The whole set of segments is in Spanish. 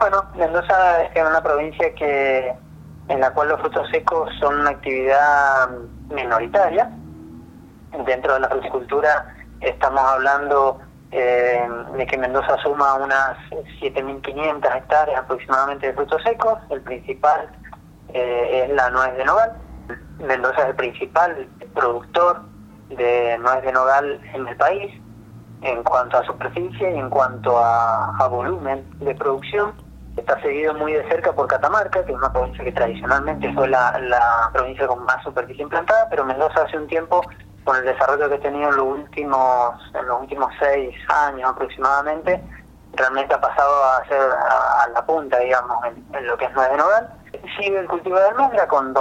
Bueno, Mendoza es una provincia en la cual los frutos secos son una actividad minoritaria. Dentro de la fruticultura estamos hablando de que Mendoza suma unas 7.500 hectáreas aproximadamente de frutos secos. El principal es la nuez de nogal. Mendoza es el principal productor de nuez de nogal en el país en cuanto a superficie y en cuanto a volumen de producción. Está seguido muy de cerca por Catamarca, que es una provincia que tradicionalmente fue la provincia con más superficie implantada, pero Mendoza hace un tiempo, con el desarrollo que ha tenido en los últimos 6 años aproximadamente, realmente ha pasado a ser a la punta, digamos, en lo que es nuez de nogal. Sigue el cultivo de almendra con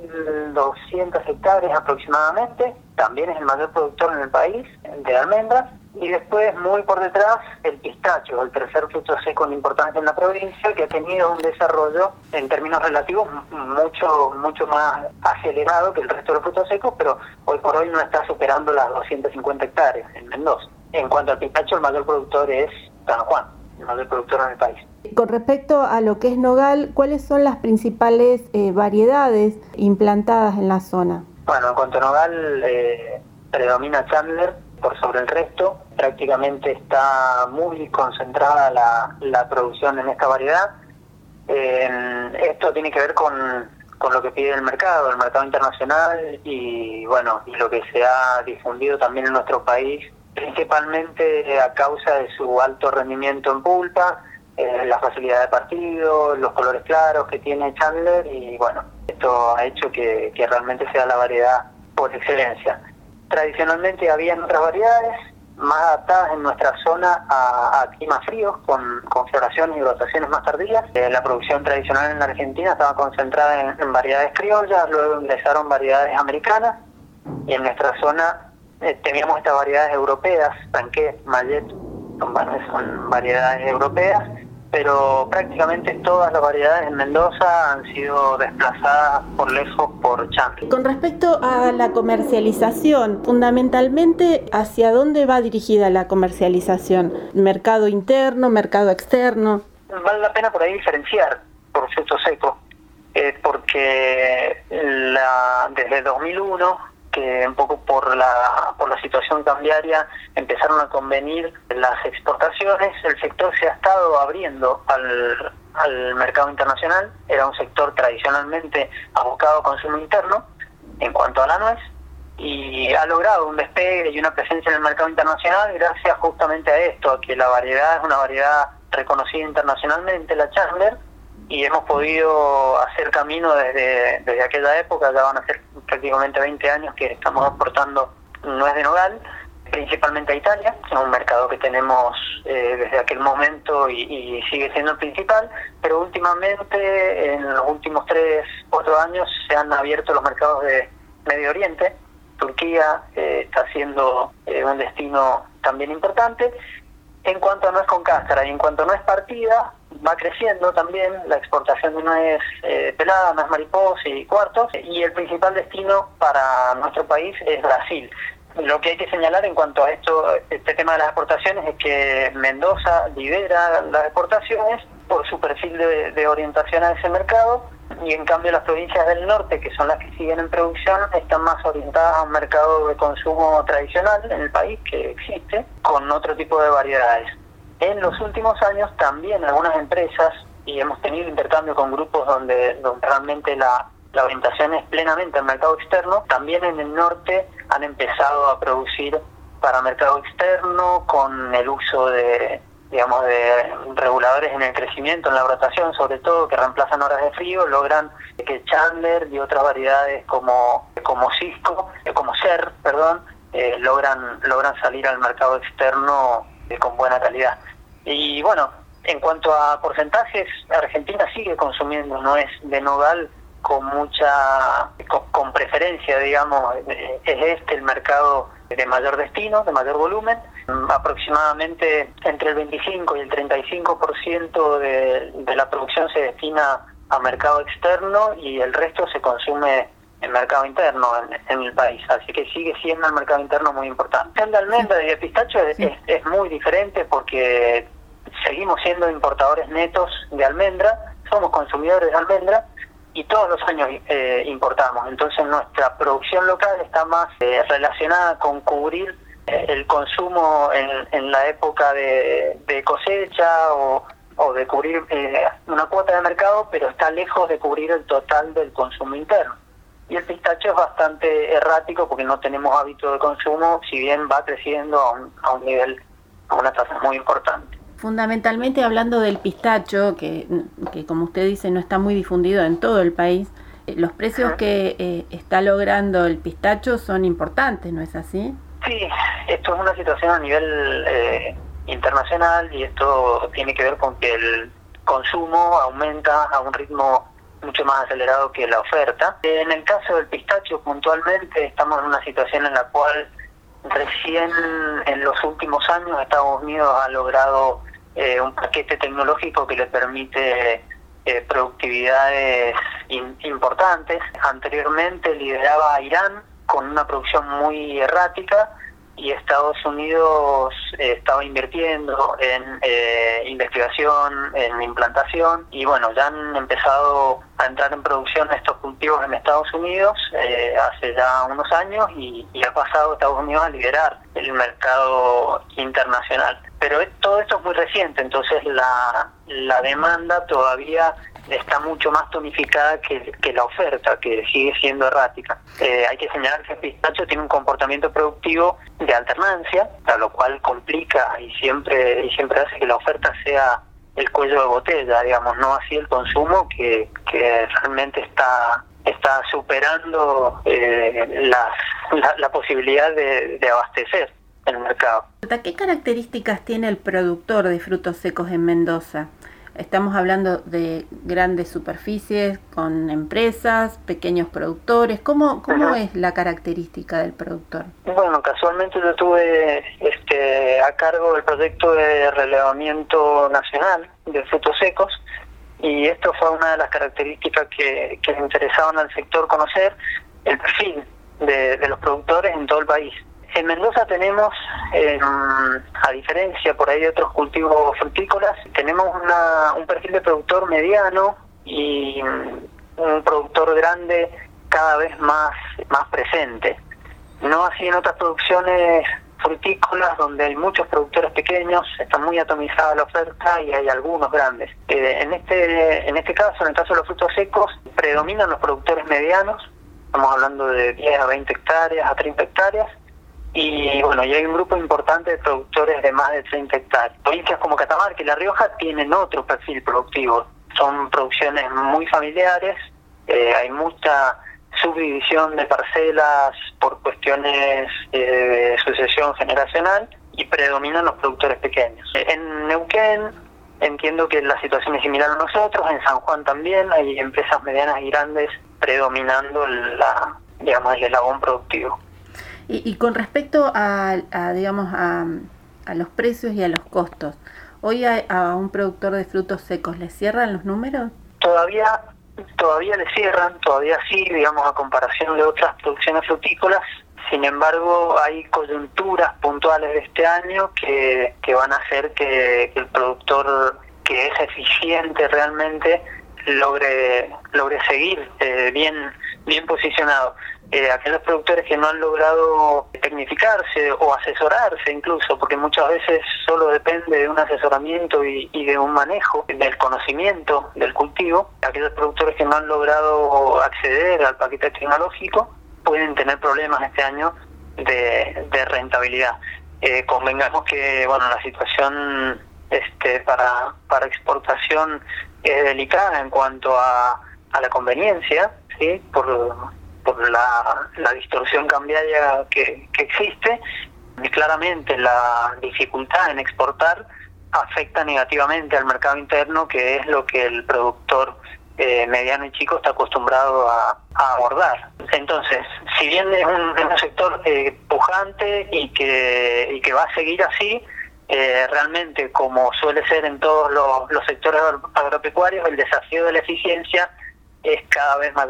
2.200 hectáreas aproximadamente, también es el mayor productor en el país de almendras. Y después, muy por detrás, el pistacho, el tercer fruto seco importante en la provincia, que ha tenido un desarrollo en términos relativos mucho más acelerado que el resto de los frutos secos, pero hoy por hoy no está superando las 250 hectáreas en Mendoza. En cuanto al pistacho, el mayor productor es San Juan, el mayor productor en el país. Con respecto a lo que es nogal, ¿cuáles son las principales variedades implantadas en la zona? Bueno, en cuanto a nogal, predomina Chandler por sobre el resto. Prácticamente está muy concentrada la producción en esta variedad. Esto tiene que ver con lo que pide el mercado internacional y bueno, y lo que se ha difundido también en nuestro país, principalmente a causa de su alto rendimiento en pulpa, la facilidad de partido, los colores claros que tiene Chandler, y bueno, esto ha hecho que realmente sea la variedad por excelencia. Tradicionalmente habían otras variedades más adaptadas en nuestra zona a climas fríos, con floraciones y brotaciones más tardías. La producción tradicional en la Argentina estaba concentrada en variedades criollas, luego ingresaron variedades americanas, y en nuestra zona teníamos estas variedades europeas, Tanquet, Mallet, son variedades europeas, pero prácticamente todas las variedades en Mendoza han sido desplazadas por lejos por Chandler. Con respecto a la comercialización, fundamentalmente, ¿hacia dónde va dirigida la comercialización? ¿Mercado interno, mercado externo? Vale la pena por ahí diferenciar por frutos secos, porque desde 2001, que un poco por la situación cambiaria empezaron a convenir las exportaciones, el sector se ha estado abriendo al mercado internacional. Era un sector tradicionalmente abocado a consumo interno en cuanto a la nuez, y ha logrado un despegue y una presencia en el mercado internacional gracias justamente a esto, a que la variedad es una variedad reconocida internacionalmente, la Chandler, y hemos podido hacer camino desde aquella época. Ya van a ser prácticamente 20 años que estamos exportando nuez de nogal, principalmente a Italia, que es un mercado que tenemos desde aquel momento y sigue siendo el principal, pero últimamente, en los últimos 3-4 años, se han abierto los mercados de Medio Oriente. Turquía está siendo un destino también importante. En cuanto a nuez con cáscara y en cuanto a nuez partida, va creciendo también la exportación de nuez pelada, nuez mariposa y cuartos, y el principal destino para nuestro país es Brasil. Lo que hay que señalar en cuanto a este tema de las exportaciones es que Mendoza lidera las exportaciones por su perfil de orientación a ese mercado, y en cambio las provincias del norte, que son las que siguen en producción, están más orientadas a un mercado de consumo tradicional en el país que existe, con otro tipo de variedades. En los últimos años también algunas empresas, y hemos tenido intercambio con grupos donde realmente la orientación es plenamente al mercado externo, también en el norte han empezado a producir para mercado externo con el uso de reguladores en el crecimiento, en la brotación, sobre todo, que reemplazan horas de frío. Logran que Chandler y otras variedades como Ser, logran salir al mercado externo con buena calidad. Y bueno, en cuanto a porcentajes, Argentina sigue consumiendo nuez de nogal con preferencia, digamos. Es el mercado de mayor destino, de mayor volumen. Aproximadamente entre el 25 y el 35% de la producción se destina a mercado externo y el resto se consume en mercado interno en el país, así que sigue siendo el mercado interno muy importante. El de almendra y de pistacho es muy diferente, porque seguimos siendo importadores netos de almendra, somos consumidores de almendra y todos los años importamos. Entonces nuestra producción local está más relacionada con cubrir el consumo en la época de cosecha o de cubrir una cuota de mercado, pero está lejos de cubrir el total del consumo interno. Y el pistacho es bastante errático porque no tenemos hábito de consumo, si bien va creciendo a un nivel, a una tasa muy importante. Fundamentalmente hablando del pistacho, que como usted dice no está muy difundido en todo el país, los precios que está logrando el pistacho son importantes, ¿no es así? Sí, esto es una situación a nivel internacional y esto tiene que ver con que el consumo aumenta a un ritmo mucho más acelerado que la oferta. En el caso del pistacho puntualmente estamos en una situación en la cual recién en los últimos años Estados Unidos ha logrado un paquete tecnológico que le permite productividades importantes. Anteriormente lideraba a Irán con una producción muy errática y Estados Unidos estaba invirtiendo en investigación, en implantación, y bueno, ya han empezado a entrar en producción estos cultivos en Estados Unidos hace ya unos años y ha pasado Estados Unidos a liderar el mercado internacional. Pero todo esto es muy reciente, entonces la demanda todavía está mucho más tonificada que la oferta, que sigue siendo errática. Hay que señalar que el pistacho tiene un comportamiento productivo de alternancia, a lo cual complica y siempre hace que la oferta sea el cuello de botella, digamos, no así el consumo que realmente está superando la posibilidad de abastecer el mercado. ¿Qué características tiene el productor de frutos secos en Mendoza? Estamos hablando de grandes superficies con empresas, pequeños productores. ¿Cómo es la característica del productor? Bueno, casualmente yo tuve a cargo el proyecto de relevamiento nacional de frutos secos y esto fue una de las características que le interesaban al sector conocer, el perfil de los productores en todo el país. En Mendoza tenemos, a diferencia por ahí de otros cultivos frutícolas, tenemos un perfil de productor mediano y un productor grande cada vez más presente. No así en otras producciones frutícolas donde hay muchos productores pequeños, está muy atomizada la oferta y hay algunos grandes. En este caso, en el caso de los frutos secos, predominan los productores medianos, estamos hablando de 10 a 20 hectáreas, a 30 hectáreas, y bueno, y hay un grupo importante de productores de más de 30 hectáreas. Provincias como Catamarca y La Rioja tienen otro perfil productivo, son producciones muy familiares, hay mucha subdivisión de parcelas por cuestiones de sucesión generacional y predominan los productores pequeños. En Neuquén entiendo que la situación es similar a nosotros, en San Juan también hay empresas medianas y grandes predominando el eslabón productivo. Y con respecto a los precios y a los costos, ¿hoy a un productor de frutos secos le cierran los números? Todavía le cierran, todavía sí, digamos, a comparación de otras producciones frutícolas. Sin embargo, hay coyunturas puntuales de este año que van a hacer que el productor que es eficiente realmente logre seguir bien posicionado. Aquellos productores que no han logrado tecnificarse o asesorarse incluso, porque muchas veces solo depende de un asesoramiento y de un manejo del conocimiento del cultivo, aquellos productores que no han logrado acceder al paquete tecnológico pueden tener problemas este año de rentabilidad. Convengamos que la situación para exportación es delicada en cuanto a la conveniencia, ¿sí? por la distorsión cambiaria que existe, y claramente la dificultad en exportar afecta negativamente al mercado interno, que es lo que el productor mediano y chico está acostumbrado a abordar. Entonces, si bien es un sector pujante y que va a seguir así, realmente, como suele ser en todos los sectores agropecuarios, el desafío de la eficiencia es cada vez mayor.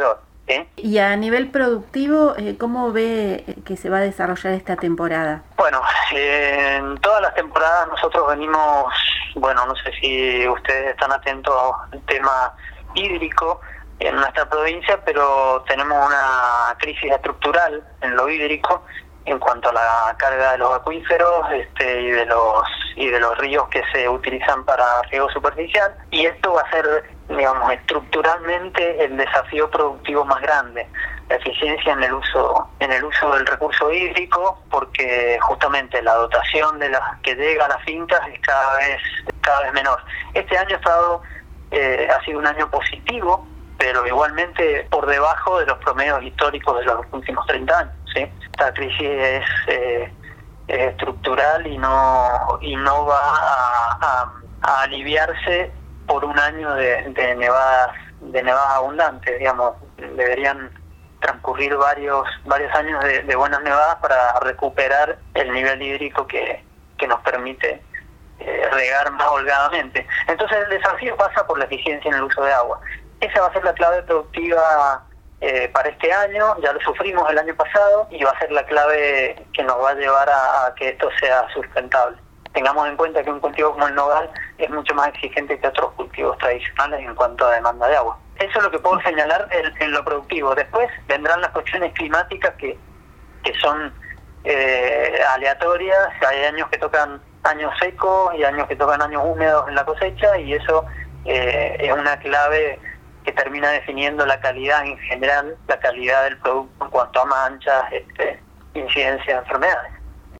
¿sí? Y a nivel productivo, ¿cómo ve que se va a desarrollar esta temporada? Bueno, en todas las temporadas nosotros venimos, bueno, no sé si ustedes están atentos al tema hídrico en nuestra provincia, pero tenemos una crisis estructural en lo hídrico en cuanto a la carga de los acuíferos y de los ríos que se utilizan para riego superficial, y esto va a ser, digamos, estructuralmente el desafío productivo más grande, la eficiencia en el uso del recurso hídrico, porque justamente la dotación de las que llega a las fincas es cada vez menor. Este año ha sido un año positivo, pero igualmente por debajo de los promedios históricos de los últimos 30 años, ¿sí? Esta crisis es estructural y no va a aliviarse por un año de nevadas abundantes, digamos. Deberían transcurrir varios años de buenas nevadas para recuperar el nivel hídrico que nos permite regar más holgadamente. Entonces el desafío pasa por la eficiencia en el uso de agua. Esa va a ser la clave productiva para este año, ya lo sufrimos el año pasado, y va a ser la clave que nos va a llevar a que esto sea sustentable. Tengamos en cuenta que un cultivo como el nogal es mucho más exigente que otros cultivos tradicionales en cuanto a demanda de agua. Eso es lo que puedo señalar en lo productivo. Después vendrán las cuestiones climáticas que son aleatorias. Hay años que tocan años secos y años que tocan años húmedos en la cosecha, y eso es una clave que termina definiendo la calidad en general, la calidad del producto en cuanto a manchas, incidencia de enfermedades.